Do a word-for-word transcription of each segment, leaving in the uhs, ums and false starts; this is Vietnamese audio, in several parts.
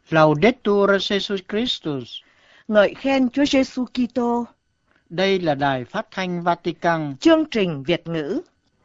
Laudetur Jesus Christus. Ngợi khen Chúa Giêsu Kitô. Đây là Đài Phát thanh Vatican. Chương trình Việt ngữ.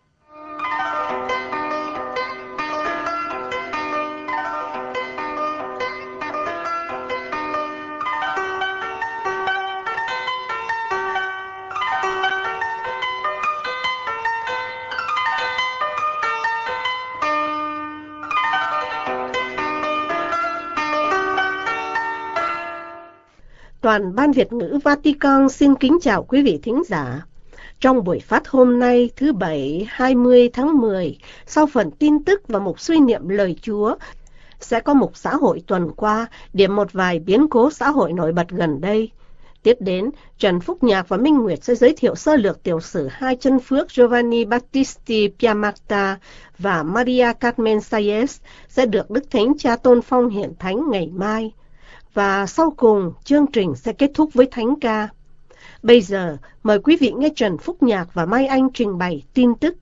Toàn ban Việt ngữ Vatican xin kính chào quý vị thính giả. Trong buổi phát hôm nay thứ Bảy hai mươi tháng mười, sau phần tin tức và mục suy niệm lời Chúa, sẽ có mục xã hội tuần qua, điểm một vài biến cố xã hội nổi bật gần đây. Tiếp đến, Trần Phúc Nhạc và Minh Nguyệt sẽ giới thiệu sơ lược tiểu sử hai chân phước Giovanni Battisti Piamatta và Maria Carmen Salles sẽ được Đức Thánh Cha Tôn Phong hiển thánh ngày mai. Và sau cùng, chương trình sẽ kết thúc với thánh ca. Bây giờ, mời quý vị nghe Trần Phúc Nhạc và Mai Anh trình bày tin tức.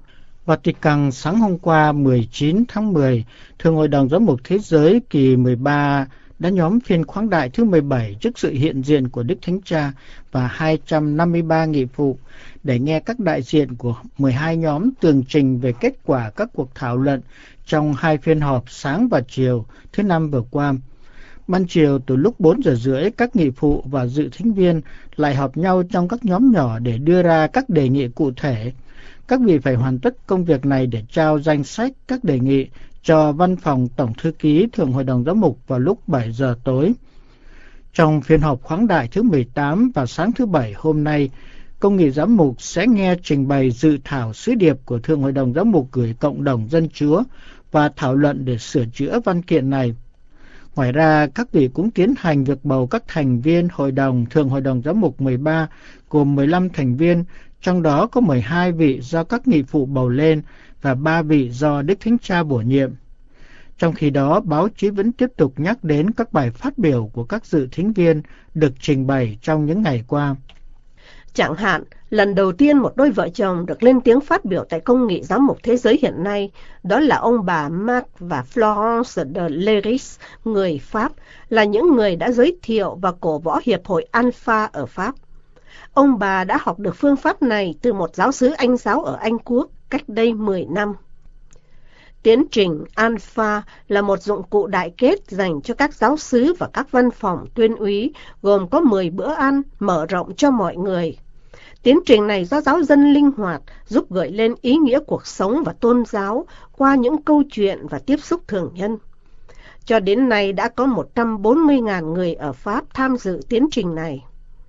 Vatican sáng hôm qua mười chín tháng mười, Thượng Hội đồng Giám mục Thế giới kỳ mười ba đã nhóm phiên khoáng đại thứ mười bảy trước sự hiện diện của Đức Thánh Cha và hai trăm năm mươi ba nghị phụ để nghe các đại diện của mười hai nhóm tường trình về kết quả các cuộc thảo luận trong hai phiên họp sáng và chiều thứ Năm vừa qua. Ban chiều từ lúc bốn giờ rưỡi, các nghị phụ và dự thính viên lại họp nhau trong các nhóm nhỏ để đưa ra các đề nghị cụ thể. Các vị phải hoàn tất công việc này để trao danh sách các đề nghị cho Văn phòng Tổng Thư ký Thượng Hội đồng Giám mục vào lúc bảy giờ tối. Trong phiên họp khoáng đại thứ mười tám và sáng thứ Bảy hôm nay, Công nghị Giám mục sẽ nghe trình bày dự thảo sứ điệp của Thượng Hội đồng Giám mục gửi cộng đồng dân Chúa và thảo luận để sửa chữa văn kiện này. Ngoài ra, các vị cũng tiến hành việc bầu các thành viên Hội đồng Thượng Hội đồng Giám mục mười ba gồm mười lăm thành viên, trong đó có mười hai vị do các nghị phụ bầu lên và ba vị do Đức Thánh Cha bổ nhiệm. Trong khi đó, báo chí vẫn tiếp tục nhắc đến các bài phát biểu của các dự thính viên được trình bày trong những ngày qua. Chẳng hạn, lần đầu tiên một đôi vợ chồng được lên tiếng phát biểu tại Công nghị Giám mục Thế giới hiện nay, đó là ông bà Marc và Florence de Leris, người Pháp, là những người đã giới thiệu và cổ võ Hiệp hội Alpha ở Pháp. Ông bà đã học được phương pháp này từ một giáo xứ Anh giáo ở Anh Quốc cách đây mười năm. Tiến trình Alpha là một dụng cụ đại kết dành cho các giáo xứ và các văn phòng tuyên úy, gồm có mười bữa ăn mở rộng cho mọi người. Tiến trình này do giáo dân linh hoạt, giúp gợi lên ý nghĩa cuộc sống và tôn giáo qua những câu chuyện và tiếp xúc thường nhân. Cho đến nay đã có một trăm bốn mươi nghìn người ở Pháp tham dự tiến trình này.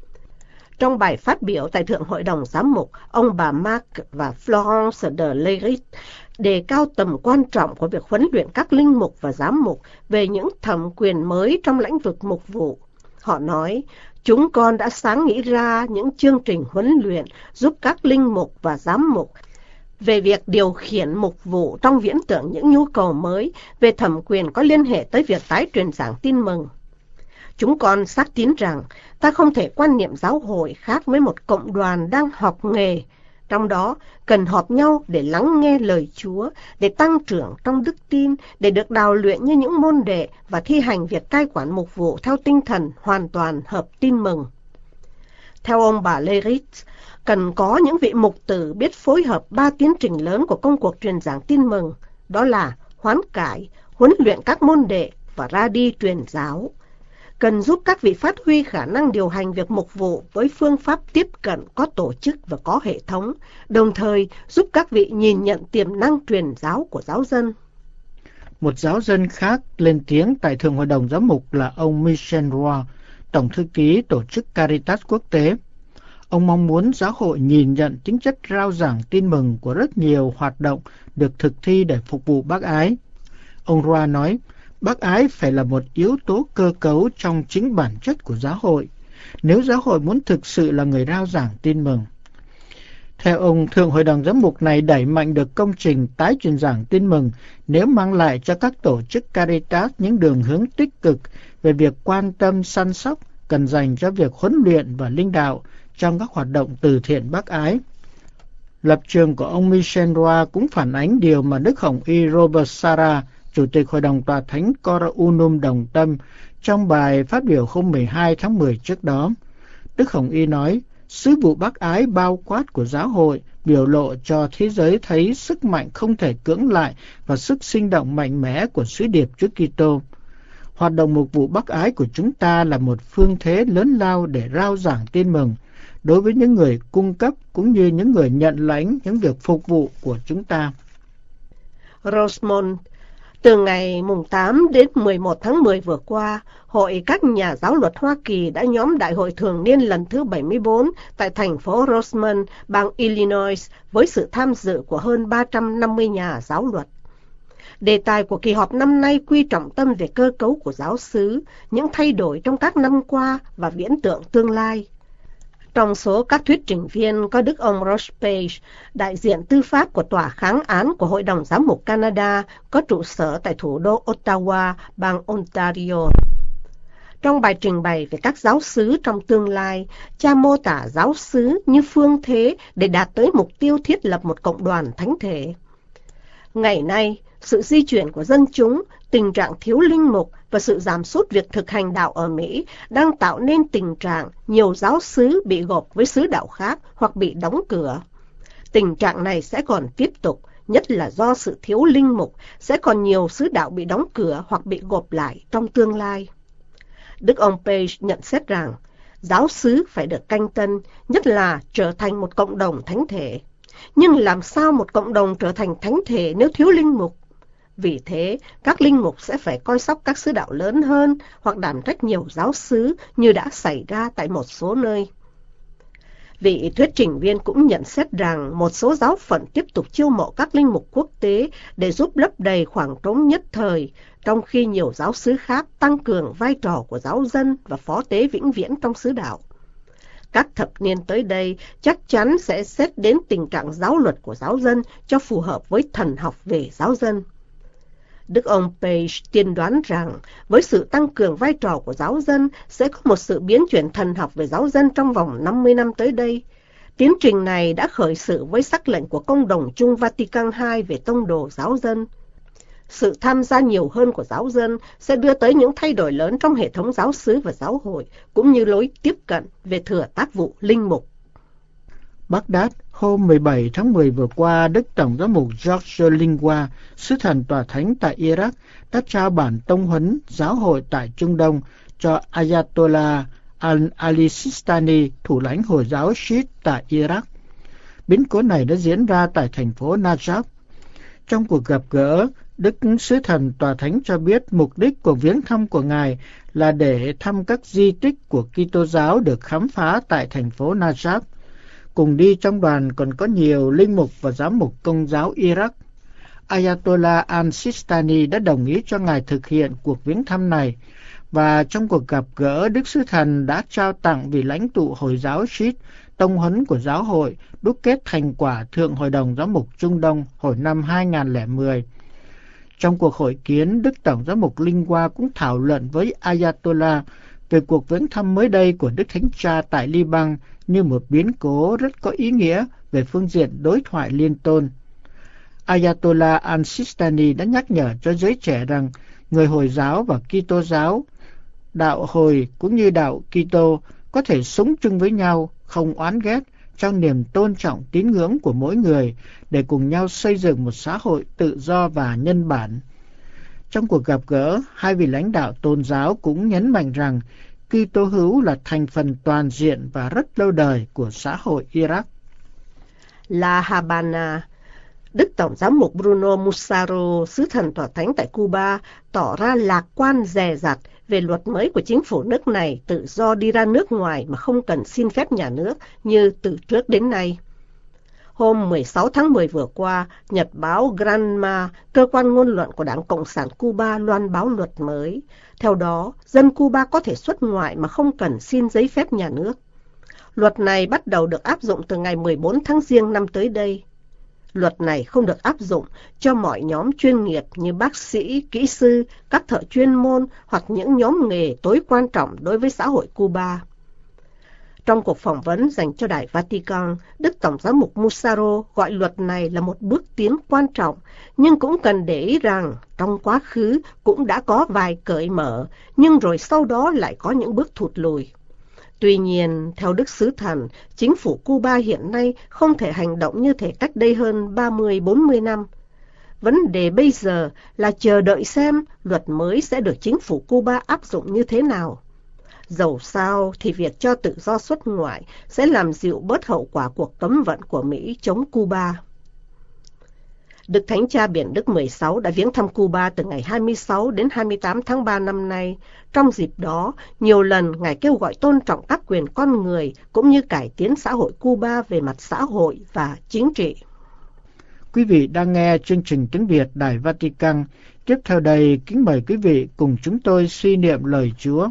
Trong bài phát biểu tại Thượng Hội đồng Giám mục, ông bà Marc và Florence de Leris đề cao tầm quan trọng của việc huấn luyện các linh mục và giám mục về những thẩm quyền mới trong lĩnh vực mục vụ. Họ nói, chúng con đã sáng nghĩ ra những chương trình huấn luyện giúp các linh mục và giám mục về việc điều khiển mục vụ trong viễn tưởng những nhu cầu mới về thẩm quyền có liên hệ tới việc tái truyền giảng tin mừng. Chúng con xác tín rằng ta không thể quan niệm giáo hội khác với một cộng đoàn đang học nghề, trong đó cần họp nhau để lắng nghe lời Chúa, để tăng trưởng trong đức tin, để được đào luyện như những môn đệ và thi hành việc cai quản mục vụ theo tinh thần hoàn toàn hợp tin mừng. Theo ông bà Leris, cần có những vị mục tử biết phối hợp ba tiến trình lớn của công cuộc truyền giảng tin mừng, đó là hoán cải, huấn luyện các môn đệ và ra đi truyền giáo. Cần giúp các vị phát huy khả năng điều hành việc mục vụ với phương pháp tiếp cận có tổ chức và có hệ thống, đồng thời giúp các vị nhìn nhận tiềm năng truyền giáo của giáo dân. Một giáo dân khác lên tiếng tại Thượng Hội đồng Giám mục là ông Michel Roy, Tổng Thư ký Tổ chức Caritas Quốc tế. Ông mong muốn giáo hội nhìn nhận tính chất rao giảng tin mừng của rất nhiều hoạt động được thực thi để phục vụ bác ái. Ông Roy nói, bác ái phải là một yếu tố cơ cấu trong chính bản chất của giáo hội, nếu giáo hội muốn thực sự là người rao giảng tin mừng. Theo ông, Thượng Hội đồng Giám mục này đẩy mạnh được công trình tái truyền giảng tin mừng nếu mang lại cho các tổ chức Caritas những đường hướng tích cực về việc quan tâm săn sóc cần dành cho việc huấn luyện và linh đạo trong các hoạt động từ thiện bác ái. Lập trường của ông Michel Roy cũng phản ánh điều mà Đức Hồng Y Robert Sarah Chủ tịch Hội đồng Tòa Thánh Cora Unum Đồng Tâm trong bài phát biểu hôm mười hai tháng mười trước đó. Đức Hồng Y nói, sứ vụ bác ái bao quát của giáo hội biểu lộ cho thế giới thấy sức mạnh không thể cưỡng lại và sức sinh động mạnh mẽ của sứ điệp Chúa Kitô. Hoạt động mục vụ bác ái của chúng ta là một phương thế lớn lao để rao giảng tin mừng đối với những người cung cấp cũng như những người nhận lãnh những việc phục vụ của chúng ta. Rosemont, từ ngày mùng tám đến mười một tháng mười vừa qua, Hội các nhà giáo luật Hoa Kỳ đã nhóm đại hội thường niên lần thứ bảy mươi bốn tại thành phố Rosemont, bang Illinois, với sự tham dự của hơn ba trăm năm mươi nhà giáo luật. Đề tài của kỳ họp năm nay quy trọng tâm về cơ cấu của giáo xứ, những thay đổi trong các năm qua và viễn tượng tương lai. Trong số các thuyết trình viên có Đức ông Ross Page, đại diện tư pháp của Tòa kháng án của Hội đồng Giám mục Canada, có trụ sở tại thủ đô Ottawa, bang Ontario. Trong bài trình bày về các giáo xứ trong tương lai, cha mô tả giáo xứ như phương thế để đạt tới mục tiêu thiết lập một cộng đoàn thánh thể. Ngày nay, sự di chuyển của dân chúng, tình trạng thiếu linh mục và sự giảm sút việc thực hành đạo ở Mỹ đang tạo nên tình trạng nhiều giáo xứ bị gộp với xứ đạo khác hoặc bị đóng cửa. Tình trạng này sẽ còn tiếp tục, nhất là do sự thiếu linh mục, sẽ còn nhiều xứ đạo bị đóng cửa hoặc bị gộp lại trong tương lai. Đức ông Page nhận xét rằng, giáo xứ phải được canh tân, nhất là trở thành một cộng đồng thánh thể. Nhưng làm sao một cộng đồng trở thành thánh thể nếu thiếu linh mục? Vì thế, các linh mục sẽ phải coi sóc các xứ đạo lớn hơn hoặc đảm trách nhiều giáo xứ như đã xảy ra tại một số nơi. Vị thuyết trình viên cũng nhận xét rằng một số giáo phận tiếp tục chiêu mộ các linh mục quốc tế để giúp lấp đầy khoảng trống nhất thời, trong khi nhiều giáo xứ khác tăng cường vai trò của giáo dân và phó tế vĩnh viễn trong xứ đạo. Các thập niên tới đây chắc chắn sẽ xét đến tình trạng giáo luật của giáo dân cho phù hợp với thần học về giáo dân. Đức ông Page tiên đoán rằng với sự tăng cường vai trò của giáo dân sẽ có một sự biến chuyển thần học về giáo dân trong vòng năm mươi năm tới đây. Tiến trình này đã khởi sự với sắc lệnh của Công đồng chung Vatican hai về tông đồ giáo dân. Sự tham gia nhiều hơn của giáo dân sẽ đưa tới những thay đổi lớn trong hệ thống giáo xứ và giáo hội, cũng như lối tiếp cận về thừa tác vụ linh mục. Baghdad, hôm mười bảy tháng mười vừa qua, Đức Tổng giám mục George Lingua, sứ thần tòa thánh tại Iraq, đã trao bản tông huấn giáo hội tại Trung Đông cho Ayatollah Ali Sistani, thủ lãnh Hồi giáo Shiite tại Iraq. Biến cố này đã diễn ra tại thành phố Najaf. Trong cuộc gặp gỡ, Đức sứ thần tòa thánh cho biết mục đích của viếng thăm của Ngài là để thăm các di tích của Kitô giáo được khám phá tại thành phố Najaf. Cùng đi trong đoàn còn có nhiều linh mục và giám mục Công giáo Iraq. Ayatollah al-Sistani đã đồng ý cho Ngài thực hiện cuộc viếng thăm này, và trong cuộc gặp gỡ, Đức Sứ Thần đã trao tặng vị lãnh tụ Hồi giáo Shiite tông huấn của giáo hội đúc kết thành quả Thượng Hội đồng Giám mục Trung Đông hồi năm hai nghìn không trăm lẻ mười. Trong cuộc hội kiến, Đức Tổng giám mục Lingua cũng thảo luận với Ayatollah về cuộc viếng thăm mới đây của Đức Thánh Cha tại Liban như một biến cố rất có ý nghĩa về phương diện đối thoại liên tôn. Ayatollah al-Sistani đã nhắc nhở cho giới trẻ rằng người Hồi giáo và Kitô giáo, đạo Hồi cũng như đạo Kitô có thể sống chung với nhau, không oán ghét, trong niềm tôn trọng tín ngưỡng của mỗi người để cùng nhau xây dựng một xã hội tự do và nhân bản. Trong cuộc gặp gỡ, hai vị lãnh đạo tôn giáo cũng nhấn mạnh rằng Kitô hữu là thành phần toàn diện và rất lâu đời của xã hội Iraq. La Habana, Đức Tổng giám mục Bruno Musaro, sứ thần tòa thánh tại Cuba, tỏ ra lạc quan dè dặt về luật mới của chính phủ nước này tự do đi ra nước ngoài mà không cần xin phép nhà nước như từ trước đến nay. Hôm mười sáu tháng mười vừa qua, nhật báo Granma, cơ quan ngôn luận của Đảng Cộng sản Cuba, loan báo luật mới. Theo đó, dân Cuba có thể xuất ngoại mà không cần xin giấy phép nhà nước. Luật này bắt đầu được áp dụng từ ngày mười bốn tháng Giêng năm tới đây. Luật này không được áp dụng cho mọi nhóm chuyên nghiệp như bác sĩ, kỹ sư, các thợ chuyên môn hoặc những nhóm nghề tối quan trọng đối với xã hội Cuba. Trong cuộc phỏng vấn dành cho Đài Vatican, Đức Tổng giám mục Musaro gọi luật này là một bước tiến quan trọng, nhưng cũng cần để ý rằng trong quá khứ cũng đã có vài cởi mở, nhưng rồi sau đó lại có những bước thụt lùi. Tuy nhiên, theo Đức Sứ Thần, chính phủ Cuba hiện nay không thể hành động như thể cách đây hơn ba mươi bốn mươi năm. Vấn đề bây giờ là chờ đợi xem luật mới sẽ được chính phủ Cuba áp dụng như thế nào. Dẫu sao thì việc cho tự do xuất ngoại sẽ làm dịu bớt hậu quả cuộc cấm vận của Mỹ chống Cuba. Đức Thánh Cha Biển Đức mười sáu đã viếng thăm Cuba từ ngày hai mươi sáu đến hai mươi tám tháng ba năm nay. Trong dịp đó, nhiều lần Ngài kêu gọi tôn trọng các quyền con người cũng như cải tiến xã hội Cuba về mặt xã hội và chính trị. Quý vị đang nghe chương trình tiếng Việt Đài Vatican. Tiếp theo đây, kính mời quý vị cùng chúng tôi suy niệm lời Chúa.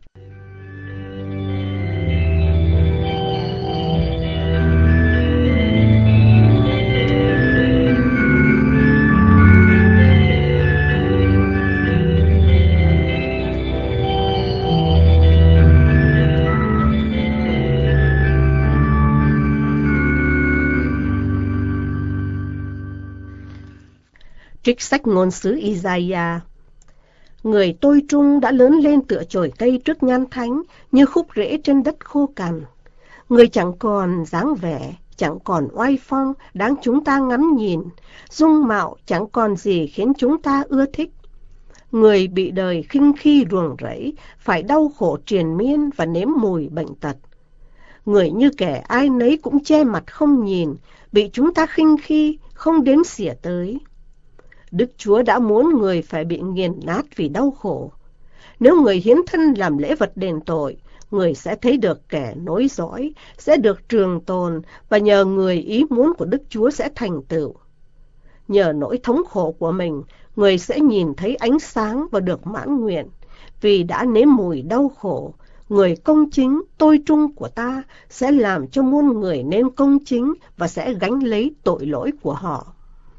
Trích sách ngôn sứ Isaiah. Người tôi trung đã lớn lên tựa chồi cây trước nhan thánh, như khúc rễ trên đất khô cằn. Người chẳng còn dáng vẻ, chẳng còn oai phong, đáng chúng ta ngắm nhìn. Dung mạo chẳng còn gì khiến chúng ta ưa thích. Người bị đời khinh khi ruồng rẫy, phải đau khổ triền miên và nếm mùi bệnh tật. Người như kẻ ai nấy cũng che mặt không nhìn, bị chúng ta khinh khi, không đếm xỉa tới. Đức Chúa đã muốn người phải bị nghiền nát vì đau khổ. Nếu người hiến thân làm lễ vật đền tội, người sẽ thấy được kẻ nối dõi, sẽ được trường tồn, và nhờ người ý muốn của Đức Chúa sẽ thành tựu. Nhờ nỗi thống khổ của mình, người sẽ nhìn thấy ánh sáng và được mãn nguyện. Vì đã nếm mùi đau khổ, người công chính, tôi trung của ta sẽ làm cho muôn người nên công chính và sẽ gánh lấy tội lỗi của họ.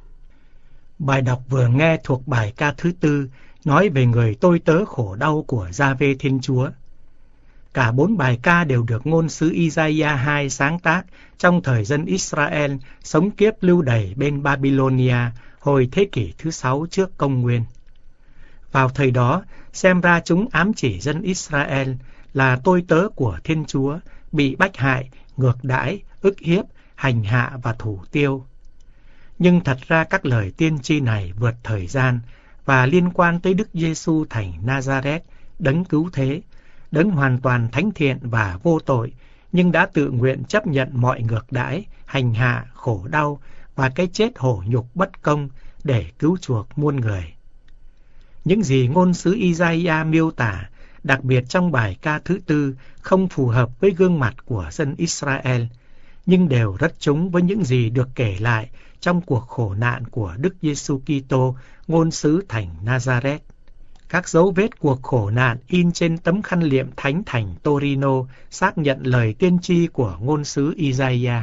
Bài đọc vừa nghe thuộc bài ca thứ tư, nói về người tôi tớ khổ đau của Gia-vê Thiên Chúa. Cả bốn bài ca đều được ngôn sứ Isaiah hai sáng tác trong thời dân Israel sống kiếp lưu đày bên Babylonia hồi thế kỷ thứ sáu trước công nguyên. Vào thời đó, xem ra chúng ám chỉ dân Israel là tôi tớ của Thiên Chúa, bị bách hại, ngược đãi, ức hiếp, hành hạ và thủ tiêu. Nhưng thật ra các lời tiên tri này vượt thời gian và liên quan tới Đức Giêsu thành Nazareth, đấng cứu thế, đấng hoàn toàn thánh thiện và vô tội, nhưng đã tự nguyện chấp nhận mọi ngược đãi, hành hạ, khổ đau và cái chết hổ nhục bất công để cứu chuộc muôn người. Những gì ngôn sứ Isaiah miêu tả, đặc biệt trong bài ca thứ tư, không phù hợp với gương mặt của dân Israel, nhưng đều rất trúng với những gì được kể lại trong cuộc khổ nạn của Đức Giêsu Kitô, ngôn sứ thành Nazareth. Các dấu vết cuộc khổ nạn in trên tấm khăn liệm thánh thành Torino xác nhận lời tiên tri của ngôn sứ Isaiah.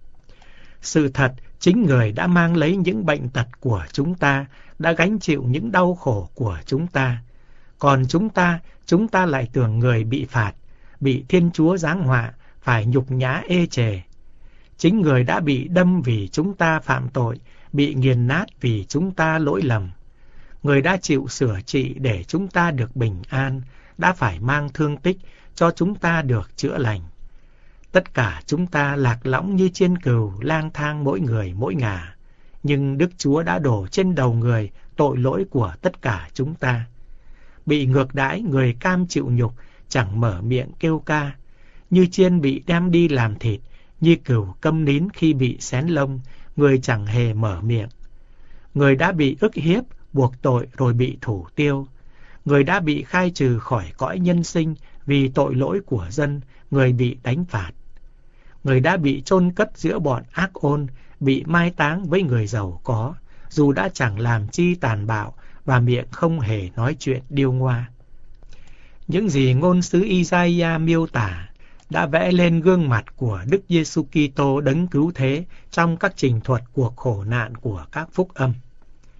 Sự thật, chính người đã mang lấy những bệnh tật của chúng ta, đã gánh chịu những đau khổ của chúng ta. Còn chúng ta, chúng ta lại tưởng người bị phạt, bị Thiên Chúa giáng họa, phải nhục nhã ê chề. Chính người đã bị đâm vì chúng ta phạm tội, bị nghiền nát vì chúng ta lỗi lầm. Người đã chịu sửa trị để chúng ta được bình an, đã phải mang thương tích cho chúng ta được chữa lành. Tất cả chúng ta lạc lõng như chiên cừu, lang thang mỗi người mỗi ngả. Nhưng Đức Chúa đã đổ trên đầu người tội lỗi của tất cả chúng ta. Bị ngược đãi, người cam chịu nhục, chẳng mở miệng kêu ca. Như chiên bị đem đi làm thịt, như cừu câm nín khi bị xén lông, người chẳng hề mở miệng. Người đã bị ức hiếp, buộc tội rồi bị thủ tiêu. Người đã bị khai trừ khỏi cõi nhân sinh vì tội lỗi của dân, người bị đánh phạt. Người đã bị chôn cất giữa bọn ác ôn, bị mai táng với người giàu có, dù đã chẳng làm chi tàn bạo và miệng không hề nói chuyện điêu ngoa. Những gì ngôn sứ Isaiah miêu tả đã vẽ lên gương mặt của Đức Giêsu Kitô đấng cứu thế trong các trình thuật cuộc khổ nạn của các phúc âm.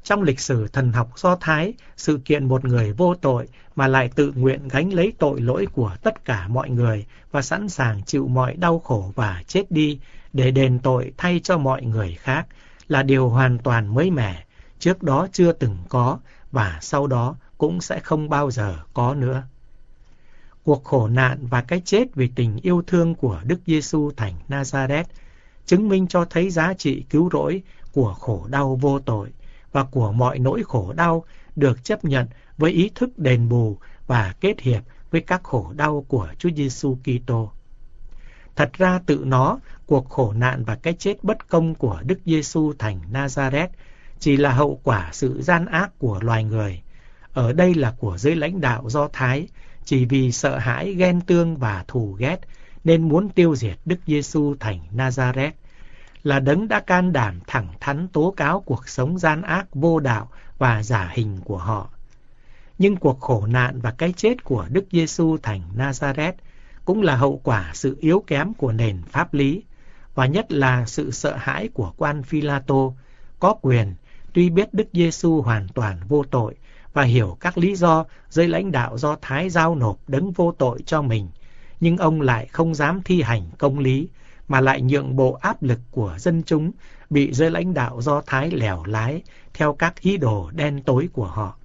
Trong lịch sử thần học Do Thái, sự kiện một người vô tội mà lại tự nguyện gánh lấy tội lỗi của tất cả mọi người và sẵn sàng chịu mọi đau khổ và chết đi để đền tội thay cho mọi người khác là điều hoàn toàn mới mẻ, trước đó chưa từng có và sau đó cũng sẽ không bao giờ có nữa. Cuộc khổ nạn và cái chết vì tình yêu thương của Đức Giêsu thành Nazareth chứng minh cho thấy giá trị cứu rỗi của khổ đau vô tội và của mọi nỗi khổ đau được chấp nhận với ý thức đền bù và kết hiệp với các khổ đau của Chúa Giêsu Kitô. Thật ra tự nó, cuộc khổ nạn và cái chết bất công của Đức Giêsu thành Nazareth chỉ là hậu quả sự gian ác của loài người. Ở đây là của giới lãnh đạo Do Thái, chỉ vì sợ hãi, ghen tương và thù ghét nên muốn tiêu diệt Đức Giêsu thành Nazareth, là đấng đã can đảm thẳng thắn tố cáo cuộc sống gian ác, vô đạo và giả hình của họ. Nhưng cuộc khổ nạn và cái chết của Đức Giêsu thành Nazareth cũng là hậu quả sự yếu kém của nền pháp lý, và nhất là sự sợ hãi của quan Phi-la-tô, có quyền tuy biết Đức Giêsu hoàn toàn vô tội và hiểu các lý do giới lãnh đạo Do Thái giao nộp đấng vô tội cho mình, nhưng ông lại không dám thi hành công lý, mà lại nhượng bộ áp lực của dân chúng bị giới lãnh đạo Do Thái lèo lái theo các ý đồ đen tối của họ.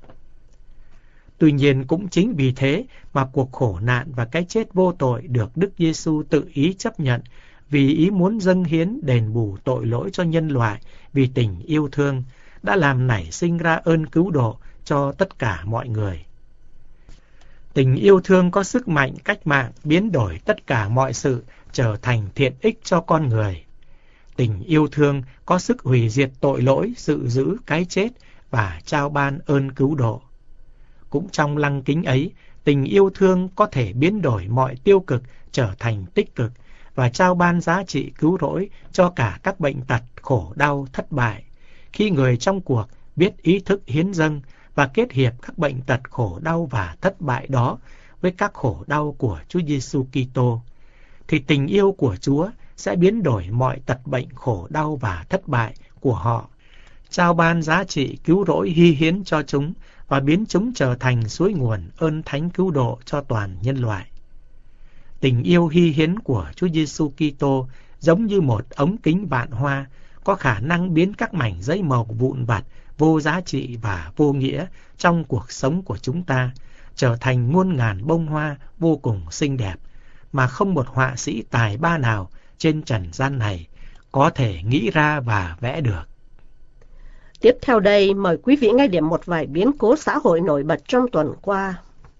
Tuy nhiên cũng chính vì thế mà cuộc khổ nạn và cái chết vô tội được Đức Giêsu tự ý chấp nhận, vì ý muốn dâng hiến đền bù tội lỗi cho nhân loại vì tình yêu thương, đã làm nảy sinh ra ơn cứu độ cho tất cả mọi người. Tình yêu thương có sức mạnh cách mạng biến đổi tất cả mọi sự trở thành thiện ích cho con người. Tình yêu thương có sức hủy diệt tội lỗi, sự dữ, cái chết và trao ban ơn cứu độ. Cũng trong lăng kính ấy, tình yêu thương có thể biến đổi mọi tiêu cực trở thành tích cực và trao ban giá trị cứu rỗi cho cả các bệnh tật, khổ đau, thất bại. Khi người trong cuộc biết ý thức hiến dâng và kết hiệp các bệnh tật, khổ đau và thất bại đó với các khổ đau của Chúa Giêsu Kitô, thì tình yêu của Chúa sẽ biến đổi mọi tật bệnh, khổ đau và thất bại của họ, trao ban giá trị cứu rỗi hy hiến cho chúng và biến chúng trở thành suối nguồn ơn thánh cứu độ cho toàn nhân loại. Tình yêu hy hiến của Chúa Giêsu Kitô giống như một ống kính vạn hoa, có khả năng biến các mảnh giấy màu vụn vặt, vô giá trị và vô nghĩa trong cuộc sống của chúng ta trở thành muôn ngàn bông hoa vô cùng xinh đẹp mà không một họa sĩ tài ba nào trên trần gian này có thể nghĩ ra và vẽ được. Tiếp theo đây, mời quý vị nghe điểm một vài biến cố xã hội nổi bật trong tuần qua.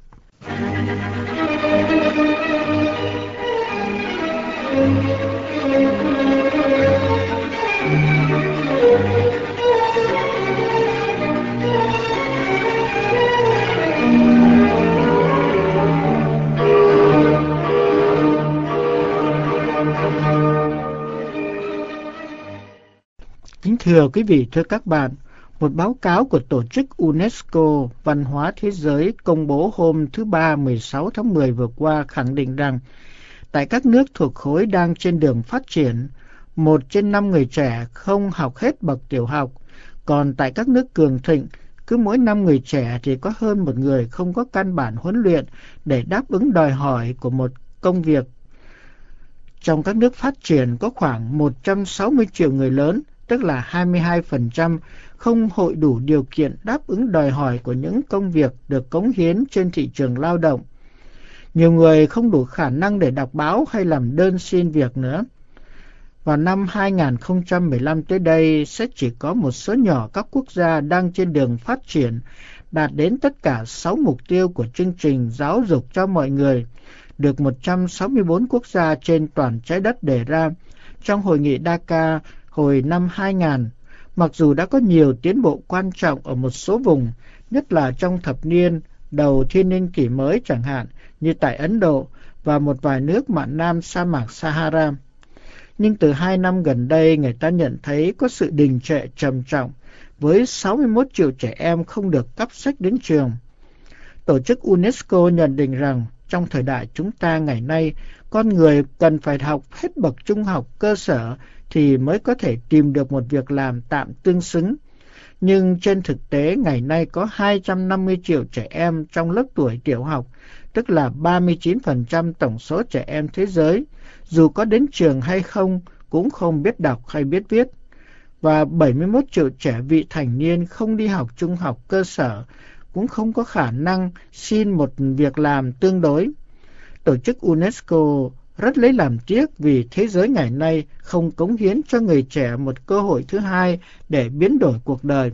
Kính thưa quý vị, thưa các bạn, một báo cáo của Tổ chức UNESCO Văn hóa Thế giới công bố hôm thứ Ba mười sáu tháng mười vừa qua khẳng định rằng tại các nước thuộc khối đang trên đường phát triển, một trên năm người trẻ không học hết bậc tiểu học, còn tại các nước cường thịnh, cứ mỗi năm người trẻ thì có hơn một người không có căn bản huấn luyện để đáp ứng đòi hỏi của một công việc. Trong các nước phát triển có khoảng một trăm sáu mươi triệu người lớn, tức là hai mươi hai phần trăm, không hội đủ điều kiện đáp ứng đòi hỏi của những công việc được cống hiến trên thị trường lao động. Nhiều người không đủ khả năng để đọc báo hay làm đơn xin việc nữa. Vào năm hai nghìn không trăm mười lăm tới đây, sẽ chỉ có một số nhỏ các quốc gia đang trên đường phát triển đạt đến tất cả sáu mục tiêu của chương trình giáo dục cho mọi người, được một trăm sáu mươi bốn quốc gia trên toàn trái đất đề ra trong hội nghị Dakar hồi năm hai nghìn. Mặc dù đã có nhiều tiến bộ quan trọng ở một số vùng, nhất là trong thập niên đầu thiên niên kỷ mới chẳng hạn, như tại Ấn Độ và một vài nước mạn nam sa mạc Sahara. Nhưng từ hai năm gần đây, người ta nhận thấy có sự đình trệ trầm trọng, với sáu mươi mốt triệu trẻ em không được cắp sách đến trường. Tổ chức UNESCO nhận định rằng, trong thời đại chúng ta ngày nay, con người cần phải học hết bậc trung học cơ sở thì mới có thể tìm được một việc làm tạm tương xứng. Nhưng trên thực tế ngày nay có hai trăm năm mươi triệu trẻ em trong lớp tuổi tiểu học, tức là ba mươi chín phần trăm tổng số trẻ em thế giới, dù có đến trường hay không cũng không biết đọc hay biết viết. Và bảy mươi mốt triệu trẻ vị thành niên không đi học trung học cơ sở, cũng không có khả năng xin một việc làm tương đối. Tổ chức UNESCO rất lấy làm tiếc vì thế giới ngày nay không cống hiến cho người trẻ một cơ hội thứ hai để biến đổi cuộc đời.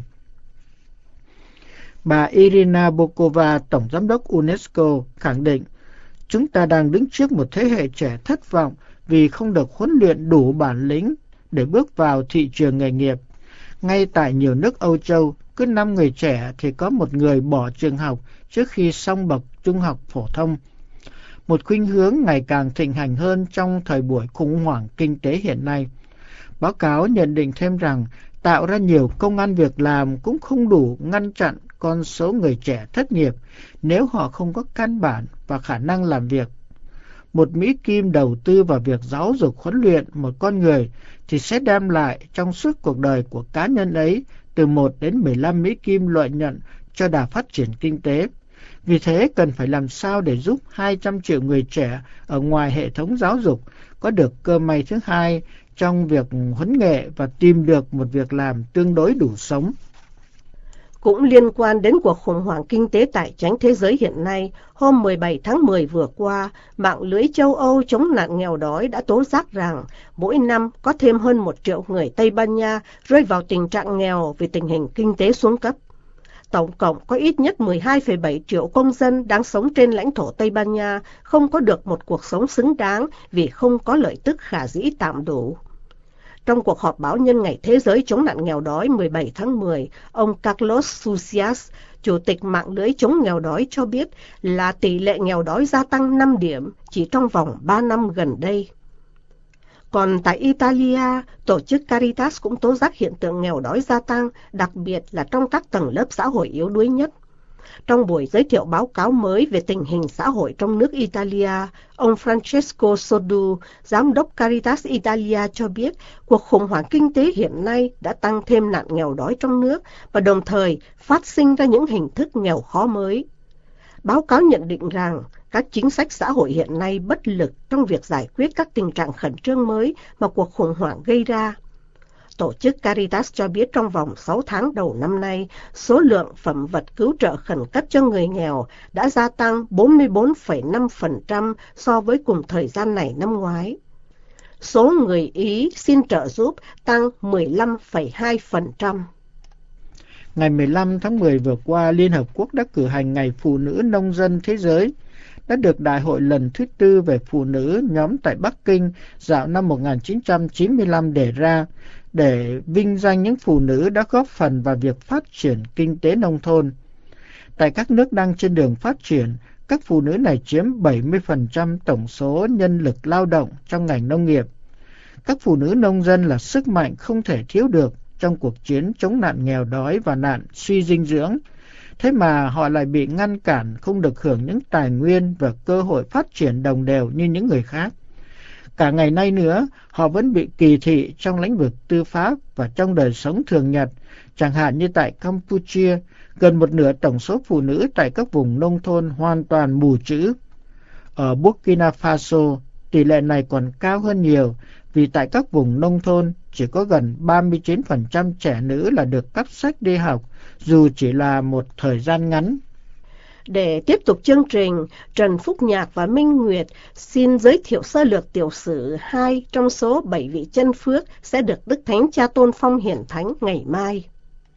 Bà Irina Bokova, Tổng Giám đốc UNESCO, khẳng định, chúng ta đang đứng trước một thế hệ trẻ thất vọng vì không được huấn luyện đủ bản lĩnh để bước vào thị trường nghề nghiệp. Ngay tại nhiều nước Âu Châu, cứ năm người trẻ thì có một người bỏ trường học trước khi xong bậc trung học phổ thông. Một khuynh hướng ngày càng thịnh hành hơn trong thời buổi khủng hoảng kinh tế hiện nay. Báo cáo nhận định thêm rằng tạo ra nhiều công ăn việc làm cũng không đủ ngăn chặn con số người trẻ thất nghiệp nếu họ không có căn bản và khả năng làm việc. Một Mỹ Kim đầu tư vào việc giáo dục huấn luyện một con người thì sẽ đem lại trong suốt cuộc đời của cá nhân ấy từ một đến mười lăm Mỹ Kim lợi nhuận cho đà phát triển kinh tế. Vì thế cần phải làm sao để giúp hai trăm triệu người trẻ ở ngoài hệ thống giáo dục có được cơ may thứ hai trong việc huấn nghệ và tìm được một việc làm tương đối đủ sống. Cũng liên quan đến cuộc khủng hoảng kinh tế tài chính thế giới hiện nay, hôm mười bảy tháng mười vừa qua, mạng lưới châu Âu chống nạn nghèo đói đã tố giác rằng mỗi năm có thêm hơn một triệu người Tây Ban Nha rơi vào tình trạng nghèo vì tình hình kinh tế xuống cấp. Tổng cộng có ít nhất mười hai phẩy bảy triệu công dân đang sống trên lãnh thổ Tây Ban Nha không có được một cuộc sống xứng đáng vì không có lợi tức khả dĩ tạm đủ. Trong cuộc họp báo nhân ngày Thế giới chống nạn nghèo đói mười bảy tháng mười, ông Carlos Sucias, Chủ tịch mạng lưới chống nghèo đói cho biết là tỷ lệ nghèo đói gia tăng năm điểm chỉ trong vòng ba năm gần đây. Còn tại Italia, tổ chức Caritas cũng tố giác hiện tượng nghèo đói gia tăng, đặc biệt là trong các tầng lớp xã hội yếu đuối nhất. Trong buổi giới thiệu báo cáo mới về tình hình xã hội trong nước Italia, ông Francesco Sodu, Giám đốc Caritas Italia cho biết cuộc khủng hoảng kinh tế hiện nay đã tăng thêm nạn nghèo đói trong nước và đồng thời phát sinh ra những hình thức nghèo khó mới. Báo cáo nhận định rằng các chính sách xã hội hiện nay bất lực trong việc giải quyết các tình trạng khẩn trương mới mà cuộc khủng hoảng gây ra. Tổ chức Caritas cho biết trong vòng sáu tháng đầu năm nay, số lượng phẩm vật cứu trợ khẩn cấp cho người nghèo đã gia tăng bốn mươi bốn phẩy năm phần trăm so với cùng thời gian này năm ngoái. Số người Ý xin trợ giúp tăng mười lăm phẩy hai phần trăm. Ngày mười lăm tháng mười vừa qua, Liên Hợp Quốc đã cử hành Ngày Phụ nữ Nông dân Thế giới, đã được Đại hội lần thứ tư về phụ nữ nhóm tại Bắc Kinh dạo năm một nghìn chín trăm chín mươi lăm đề ra, để vinh danh những phụ nữ đã góp phần vào việc phát triển kinh tế nông thôn. Tại các nước đang trên đường phát triển, các phụ nữ này chiếm bảy mươi phần trăm tổng số nhân lực lao động trong ngành nông nghiệp. Các phụ nữ nông dân là sức mạnh không thể thiếu được trong cuộc chiến chống nạn nghèo đói và nạn suy dinh dưỡng. Thế mà họ lại bị ngăn cản không được hưởng những tài nguyên và cơ hội phát triển đồng đều như những người khác. Cả ngày nay nữa, họ vẫn bị kỳ thị trong lĩnh vực tư pháp và trong đời sống thường nhật, chẳng hạn như tại Campuchia, gần một nửa tổng số phụ nữ tại các vùng nông thôn hoàn toàn mù chữ. Ở Burkina Faso, tỷ lệ này còn cao hơn nhiều, vì tại các vùng nông thôn chỉ có gần ba mươi chín phần trăm trẻ nữ là được cấp sách đi học, dù chỉ là một thời gian ngắn. Để tiếp tục chương trình, Trần Phúc Nhạc và Minh Nguyệt xin giới thiệu sơ lược tiểu sử hai trong số bảy vị chân phước sẽ được Đức Thánh Cha Tôn Phong hiển thánh ngày mai.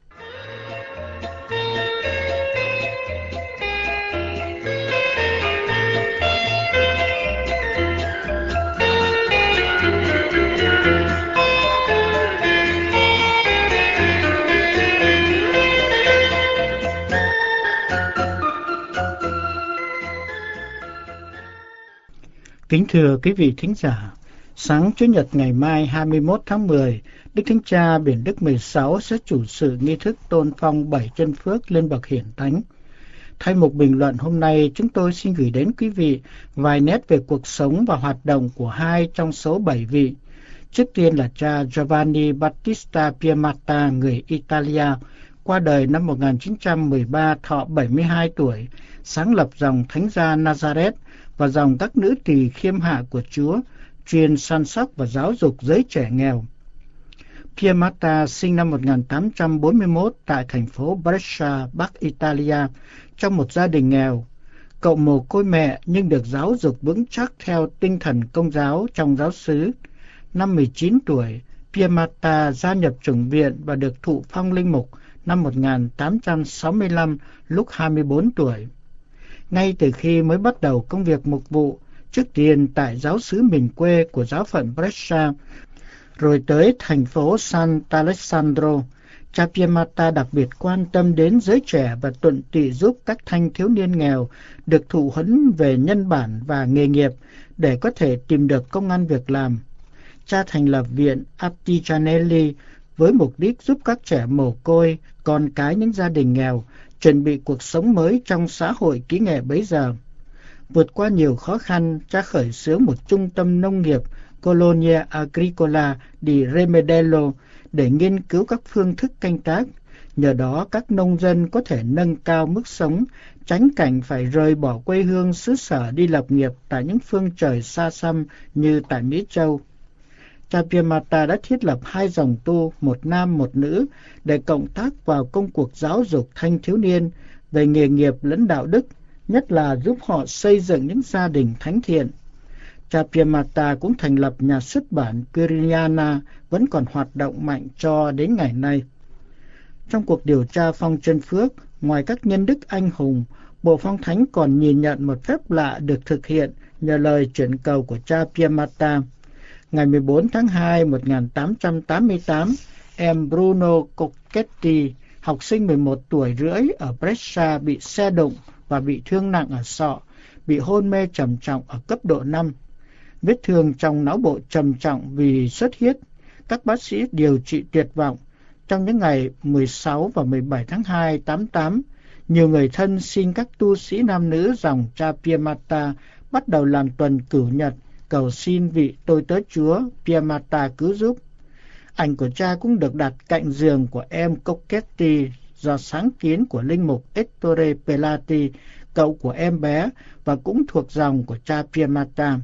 Kính thưa quý vị thính giả, sáng Chủ nhật ngày mai hai mươi mốt tháng mười, Đức Thánh Cha Biển Đức mười sáu sẽ chủ sự nghi thức tôn phong bảy chân phước lên bậc hiển thánh. Thay mục bình luận hôm nay, chúng tôi xin gửi đến quý vị vài nét về cuộc sống và hoạt động của hai trong số bảy vị. Trước tiên là cha Giovanni Battista Piemata, người Italia, qua đời năm một nghìn chín trăm mười ba thọ bảy mươi hai tuổi, sáng lập dòng Thánh gia Nazareth và dòng các nữ tỳ khiêm hạ của Chúa, chuyên săn sóc và giáo dục giới trẻ nghèo. Pia Marta sinh năm một nghìn tám trăm bốn mươi mốt tại thành phố Brescia, Bắc Italia, trong một gia đình nghèo. Cậu mồ côi mẹ nhưng được giáo dục vững chắc theo tinh thần Công giáo trong giáo xứ. Năm mười chín tuổi, Pia Marta gia nhập chủng viện và được thụ phong linh mục năm một nghìn tám trăm sáu mươi lăm lúc hai mươi bốn tuổi. Ngay từ khi mới bắt đầu công việc mục vụ, trước tiên tại giáo xứ miền quê của giáo phận Brescia, rồi tới thành phố Sant'Alessandro, cha Pia Marta đặc biệt quan tâm đến giới trẻ và tận tụy giúp các thanh thiếu niên nghèo được thụ huấn về nhân bản và nghề nghiệp để có thể tìm được công ăn việc làm. Cha thành lập viện Artigianelli với mục đích giúp các trẻ mồ côi, con cái những gia đình nghèo chuẩn bị cuộc sống mới trong xã hội kỹ nghệ bấy giờ. Vượt qua nhiều khó khăn, cha khởi xướng một trung tâm nông nghiệp Colonia Agricola di Remedello để nghiên cứu các phương thức canh tác. Nhờ đó các nông dân có thể nâng cao mức sống, tránh cảnh phải rời bỏ quê hương xứ sở đi lập nghiệp tại những phương trời xa xăm như tại Mỹ Châu. Cha Pia Marta đã thiết lập hai dòng tu, một nam một nữ, để cộng tác vào công cuộc giáo dục thanh thiếu niên về nghề nghiệp lẫn đạo đức, nhất là giúp họ xây dựng những gia đình thánh thiện. Cha Pia Marta cũng thành lập nhà xuất bản Quiriana, vẫn còn hoạt động mạnh cho đến ngày nay. Trong cuộc điều tra phong chân phước, ngoài các nhân đức anh hùng, Bộ Phong Thánh còn nhìn nhận một phép lạ được thực hiện nhờ lời chuyển cầu của cha Pia Marta. Ngày mười bốn tháng hai năm một nghìn tám trăm tám mươi tám, em Bruno Cocchetti, học sinh mười một tuổi rưỡi ở Brescia bị xe đụng và bị thương nặng ở sọ, bị hôn mê trầm trọng ở cấp độ năm. Vết thương trong não bộ trầm trọng vì xuất huyết. Các bác sĩ điều trị tuyệt vọng. Trong những ngày mười sáu và mười bảy tháng hai năm tám mươi tám, nhiều người thân xin các tu sĩ nam nữ dòng cha Pia Marta bắt đầu làm tuần cửu nhật, cầu xin vị tôi tớ Chúa Pia Marta cứu giúp. Ảnh của cha cũng được đặt cạnh giường của em Cocchetti do sáng kiến của linh mục Ettore Pelati, cậu của em bé và cũng thuộc dòng của cha Pia Marta.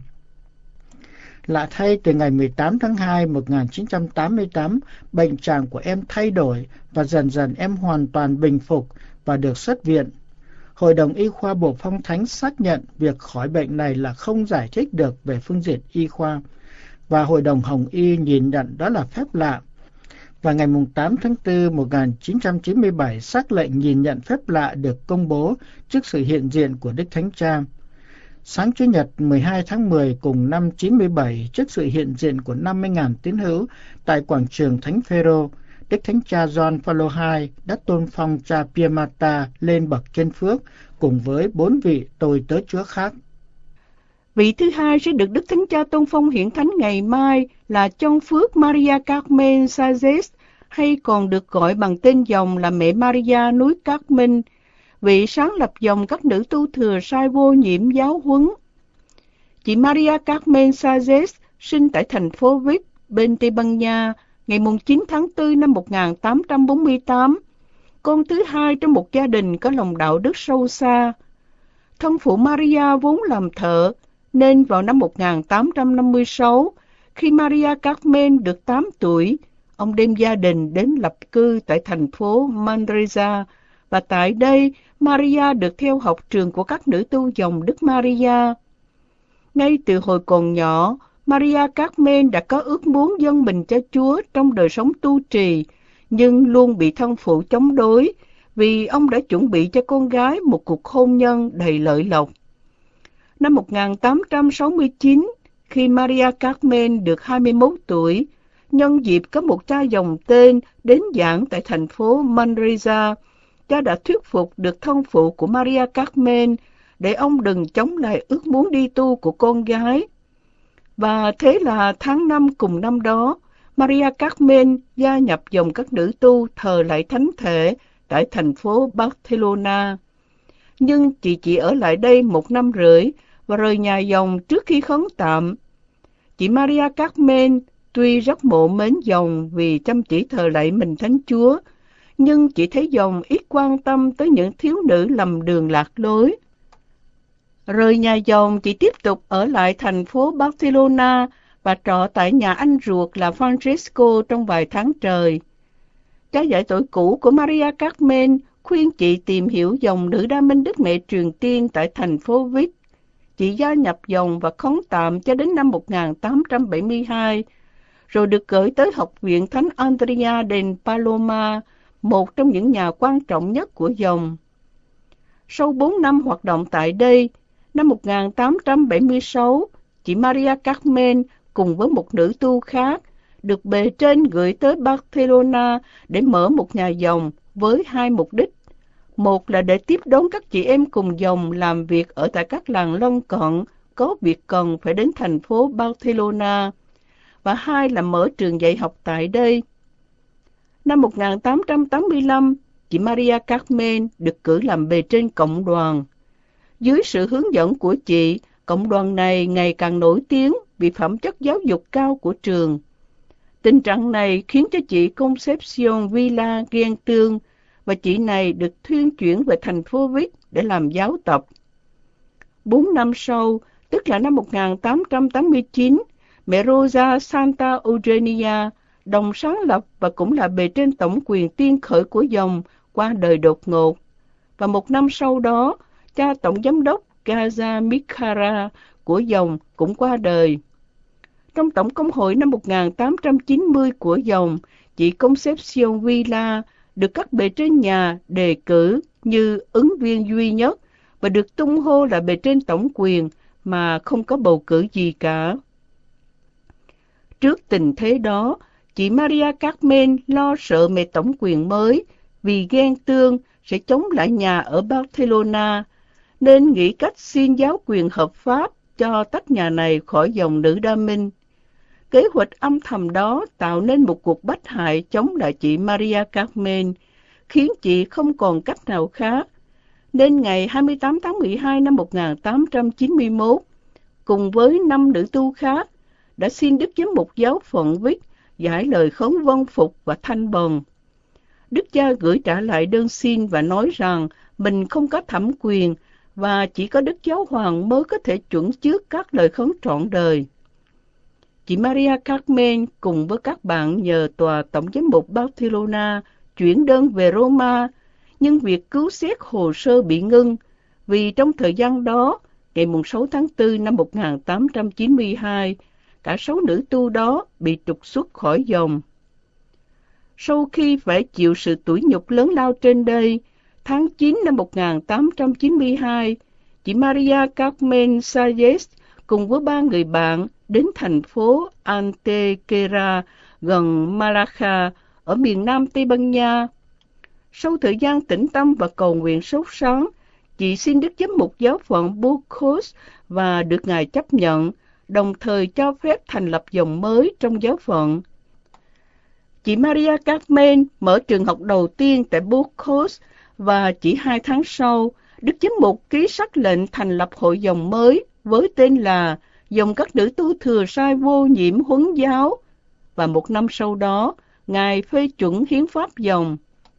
Lạ thay, từ ngày mười tám tháng hai năm một nghìn chín trăm tám mươi tám, bệnh trạng của em thay đổi và dần dần em hoàn toàn bình phục và được xuất viện. Hội đồng Y khoa Bộ Phong Thánh xác nhận việc khỏi bệnh này là không giải thích được về phương diện y khoa, và Hội đồng Hồng Y nhìn nhận đó là phép lạ. Và ngày tám tháng tư năm một nghìn chín trăm chín mươi bảy, sắc lệnh nhìn nhận phép lạ được công bố trước sự hiện diện của Đức Thánh Cha. Sáng Chủ nhật mười hai tháng mười cùng năm chín mươi bảy, trước sự hiện diện của năm mươi nghìn tín hữu tại quảng trường Thánh Phêrô, Đức Thánh Cha Gioan Phaolô hai đã tôn phong cha Pia Marta lên bậc chân phước cùng với bốn vị tôi tớ Chúa khác. Vị thứ hai sẽ được Đức Thánh Cha tôn phong hiển thánh ngày mai là Chân Phước Maria Carmen Sanchez, hay còn được gọi bằng tên dòng là Mẹ Maria núi Carmen, vị sáng lập dòng các nữ tu thừa sai vô nhiễm giáo huấn. Chị Maria Carmen Sanchez sinh tại thành phố Vic, bên Tây Ban Nha, ngày chín tháng tư năm một nghìn tám trăm bốn mươi tám, con thứ hai trong một gia đình có lòng đạo đức sâu xa. Thân phụ Maria vốn làm thợ, nên vào năm một nghìn tám trăm năm mươi sáu, khi Maria Carmen được tám tuổi, ông đem gia đình đến lập cư tại thành phố Manresa, và tại đây Maria được theo học trường của các nữ tu dòng Đức Maria. Ngay từ hồi còn nhỏ, Maria Carmen đã có ước muốn dâng mình cho Chúa trong đời sống tu trì, nhưng luôn bị thân phụ chống đối vì ông đã chuẩn bị cho con gái một cuộc hôn nhân đầy lợi lộc. Năm một nghìn tám trăm sáu mươi chín, khi Maria Carmen được hai mươi mốt tuổi, nhân dịp có một cha dòng tên đến giảng tại thành phố Manresa, cha đã thuyết phục được thân phụ của Maria Carmen để ông đừng chống lại ước muốn đi tu của con gái. Và thế là tháng năm cùng năm đó, Maria Carmen gia nhập dòng các nữ tu thờ lạy thánh thể tại thành phố Barcelona. Nhưng chị chỉ ở lại đây một năm rưỡi và rời nhà dòng trước khi khấn tạm. Chị Maria Carmen tuy rất mộ mến dòng vì chăm chỉ thờ lạy mình Thánh Chúa, nhưng chị thấy dòng ít quan tâm tới những thiếu nữ lầm đường lạc lối. Rời nhà dòng, chị tiếp tục ở lại thành phố Barcelona và trọ tại nhà anh ruột là Francesco trong vài tháng trời. Cha dạy tuổi cũ của Maria Carmen khuyên chị tìm hiểu dòng nữ đa minh Đức Mẹ Truyền Tiên tại thành phố Vic. Chị gia nhập dòng và khống tạm cho đến năm một nghìn tám trăm bảy mươi hai, rồi được gửi tới Học viện Thánh Andrea del Paloma, một trong những nhà quan trọng nhất của dòng. Sau bốn năm hoạt động tại đây, năm một nghìn tám trăm bảy mươi sáu, chị Maria Carmen cùng với một nữ tu khác được bề trên gửi tới Barcelona để mở một nhà dòng với hai mục đích. Một là để tiếp đón các chị em cùng dòng làm việc ở tại các làng lân cận có việc cần phải đến thành phố Barcelona, và hai là mở trường dạy học tại đây. Năm một nghìn tám trăm tám mươi lăm, chị Maria Carmen được cử làm bề trên cộng đoàn. Dưới sự hướng dẫn của chị, cộng đoàn này ngày càng nổi tiếng vì phẩm chất giáo dục cao của trường. Tình trạng này khiến cho chị Concepcion Villa ghen tương, và chị này được thuyên chuyển về thành phố Vic để làm giáo tập. Bốn năm sau, tức là năm một nghìn tám trăm tám mươi chín, mẹ Rosa Santa Eugenia, đồng sáng lập và cũng là bề trên tổng quyền tiên khởi của dòng, qua đời đột ngột. Và một năm sau đó, cha tổng giám đốc Gaza Mikara của dòng cũng qua đời. Trong tổng công hội năm một nghìn tám trăm chín mươi của dòng, chị Concepcion Villa được các bề trên nhà đề cử như ứng viên duy nhất và được tung hô là bề trên tổng quyền mà không có bầu cử gì cả. Trước tình thế đó, chị Maria Carmen lo sợ mẹ tổng quyền mới vì ghen tương sẽ chống lại nhà ở Barcelona, nên nghĩ cách xin giáo quyền hợp pháp cho tách nhà này khỏi dòng nữ đa minh. Kế hoạch âm thầm đó tạo nên một cuộc bách hại chống lại chị Maria Carmen, khiến chị không còn cách nào khác. Nên ngày hai mươi tám tháng mười hai năm một nghìn tám trăm chín mươi mốt, cùng với năm nữ tu khác, đã xin Đức Giám mục giáo phận Vic giải lời khấn vâng phục và thanh bần. Đức cha gửi trả lại đơn xin và nói rằng mình không có thẩm quyền và chỉ có Đức Giáo Hoàng mới có thể chuẩn trước các lời khấn trọn đời. Chị Maria Carmen cùng với các bạn nhờ tòa tổng giám mục Barcelona chuyển đơn về Roma, nhưng việc cứu xét hồ sơ bị ngưng vì trong thời gian đó, ngày sáu tháng tư năm một nghìn tám trăm chín mươi hai, cả sáu nữ tu đó bị trục xuất khỏi dòng. Sau khi phải chịu sự tủi nhục lớn lao trên đây, tháng chín năm một nghìn tám trăm chín mươi hai, chị Maria Carmen Salles cùng với ba người bạn đến thành phố Antequera gần Malaga ở miền nam Tây Ban Nha. Sau thời gian tĩnh tâm và cầu nguyện sốt sắng, chị xin Đức Giám mục giáo phận Burgos và được Ngài chấp nhận, đồng thời cho phép thành lập dòng mới trong giáo phận. Chị Maria Carmen mở trường học đầu tiên tại Burgos và chỉ hai tháng sau, Đức Giám mục ký sắc lệnh thành lập hội dòng mới với tên là Dòng các nữ tu thừa sai vô nhiễm huấn giáo, và một năm sau đó, Ngài phê chuẩn hiến pháp dòng.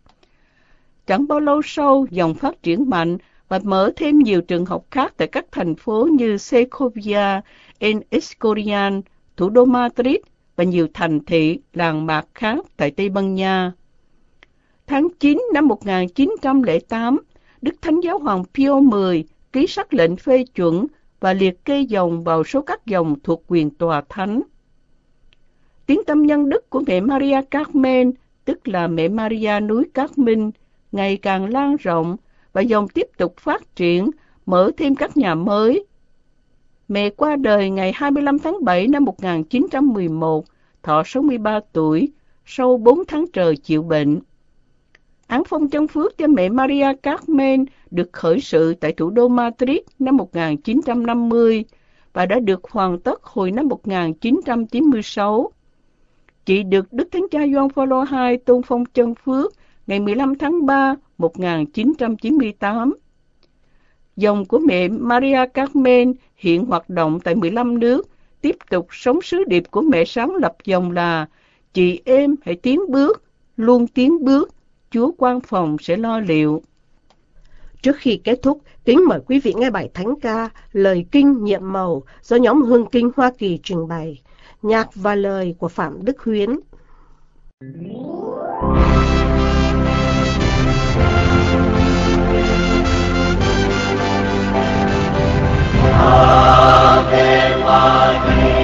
Chẳng bao lâu sau, dòng phát triển mạnh và mở thêm nhiều trường học khác tại các thành phố như Segovia, El Escorial, thủ đô Madrid và nhiều thành thị, làng mạc khác tại Tây Ban Nha. Tháng chín năm một nghìn chín trăm lẻ tám, Đức Thánh Giáo Hoàng Pio mười ký sắc lệnh phê chuẩn và liệt kê dòng vào số các dòng thuộc quyền tòa thánh. Tiếng tâm nhân đức của mẹ Maria Carmen, tức là mẹ Maria núi Carmen, ngày càng lan rộng và dòng tiếp tục phát triển, mở thêm các nhà mới. Mẹ qua đời ngày hai mươi lăm tháng bảy năm một nghìn chín trăm mười một, thọ sáu mươi ba tuổi, sau bốn tháng trời chịu bệnh. Án phong chân phước cho mẹ Maria Carmen được khởi sự tại thủ đô Madrid năm một nghìn chín trăm năm mươi và đã được hoàn tất hồi năm một nghìn chín trăm chín mươi sáu. Chị được Đức Thánh Cha Gioan Phaolô đệ nhị tôn phong chân phước ngày mười lăm tháng ba một nghìn chín trăm chín mươi tám. Dòng của mẹ Maria Carmen hiện hoạt động tại mười lăm nước, tiếp tục sống sứ điệp của mẹ sáng lập dòng là chị em hãy tiến bước, luôn tiến bước, Chúa quan phòng sẽ lo liệu. Trước khi kết thúc, kính mời quý vị nghe bài thánh ca Lời Kinh Nhiệm Màu do nhóm Hương Kinh Hoa Kỳ trình bày. Nhạc và lời của Phạm Đức Huyến. Ave Maria.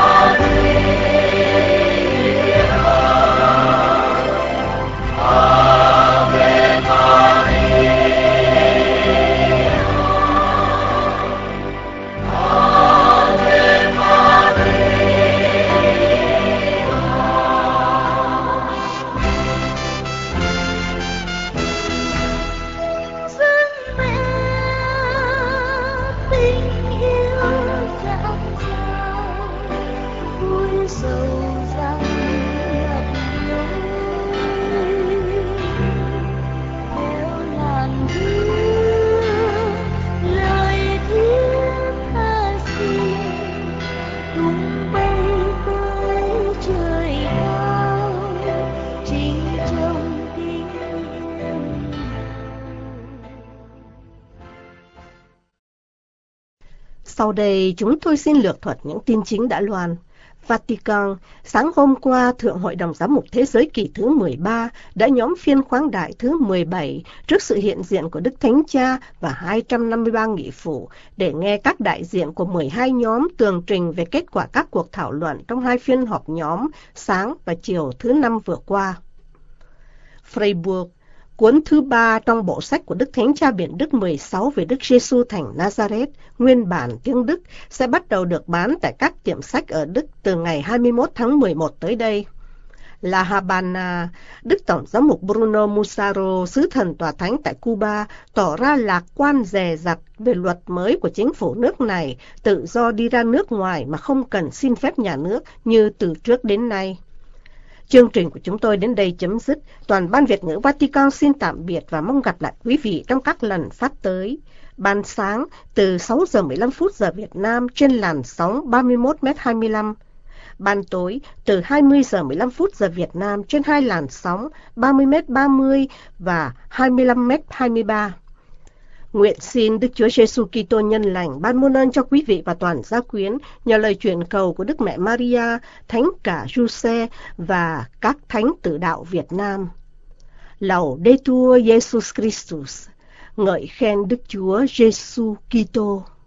Amen. Sau đây chúng tôi xin lược thuật những tin chính đã loan. Vatican, sáng hôm qua, Thượng Hội đồng Giám mục Thế giới kỳ thứ mười ba đã nhóm phiên khoáng đại thứ mười bảy trước sự hiện diện của Đức Thánh Cha và hai trăm năm mươi ba nghị phụ để nghe các đại diện của mười hai nhóm tường trình về kết quả các cuộc thảo luận trong hai phiên họp nhóm sáng và chiều thứ năm vừa qua. Freiburg, cuốn thứ ba trong bộ sách của Đức Thánh Cha Biển Đức mười sáu về Đức Giêsu thành Nazareth, nguyên bản tiếng Đức, sẽ bắt đầu được bán tại các tiệm sách ở Đức từ ngày hai mươi mốt tháng mười một tới đây. La Habana, Đức Tổng giám mục Bruno Musaro, sứ thần tòa thánh tại Cuba, tỏ ra lạc quan dè dặt về luật mới của chính phủ nước này, tự do đi ra nước ngoài mà không cần xin phép nhà nước như từ trước đến nay. Chương trình của chúng tôi đến đây chấm dứt. Toàn ban Việt ngữ Vatican xin tạm biệt và mong gặp lại quý vị trong các lần phát tới. Ban sáng từ sáu giờ mười lăm phút giờ Việt Nam trên làn sóng ba mươi mốt mét hai mươi lăm. Ban tối từ hai mươi giờ mười lăm phút giờ Việt Nam trên hai làn sóng ba mươi mét ba mươi và hai mươi lăm mét hai mươi ba. Nguyện xin Đức Chúa Giêsu Kitô nhân lành ban muôn ơn cho quý vị và toàn gia quyến nhờ lời truyền cầu của Đức Mẹ Maria, Thánh cả Giuse và các thánh tử đạo Việt Nam. Laudetur Jesus Christus, ngợi khen Đức Chúa Giêsu Kitô.